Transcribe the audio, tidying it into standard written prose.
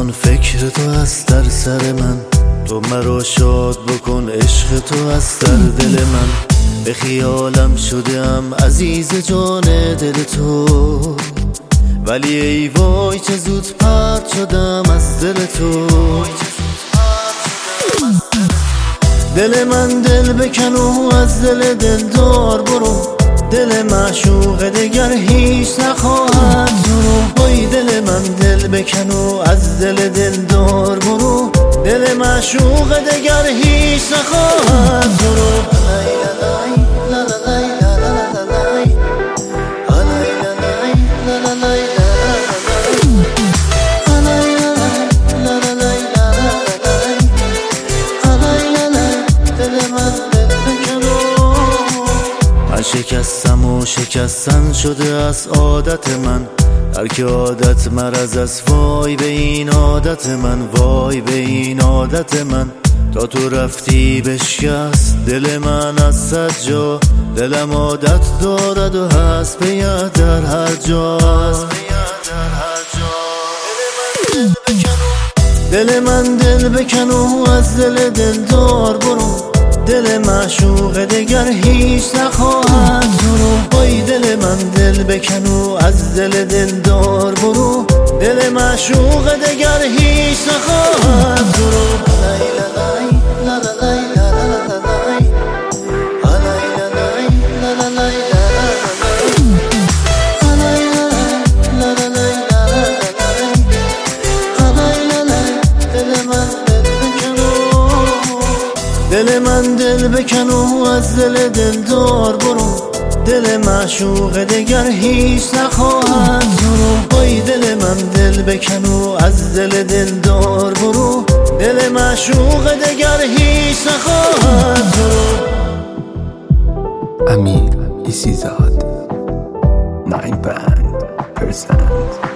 کن فکر تو از در سر من، تو مرا شاد بکن عشق تو از در دل من. به خیالم شدم عزیز جان دل تو، ولی ای وای چه زود پرت شدم از دل تو. دل من دل بکن و از دل دلدار برو، دل معشوق دگر هیچ نخواهد تو رو. وای دل من دل بکن و از دل دلدار برو، دل معشوق دگر هیچ نخواهد تو رو. من شکستم و شکستن شده از عادت من، ترک عادت مرض است. وای به این عادت من، وای به این عادت من. تا تو رفتی بشکست دل من از صد جا، دلم عادت دارد و هست به یاد در هر جا. دل من دل بکن و از دل دلدار برو، دل معشوق دگر هیچ نخواهد تو رو. وای دل من دل بکن و از دل دلدار برو، دل معشوق دگر هیچ نخواهد تو رو. دل من دل بکن و از دل دلدار برو، دل معشوق دگر هیچ نخواهد تو رو. وای دل من دل بکن و از دل دلدار برو، دل معشوق دگر هیچ نخواهد تو رو. امیر ایسیزاد 9%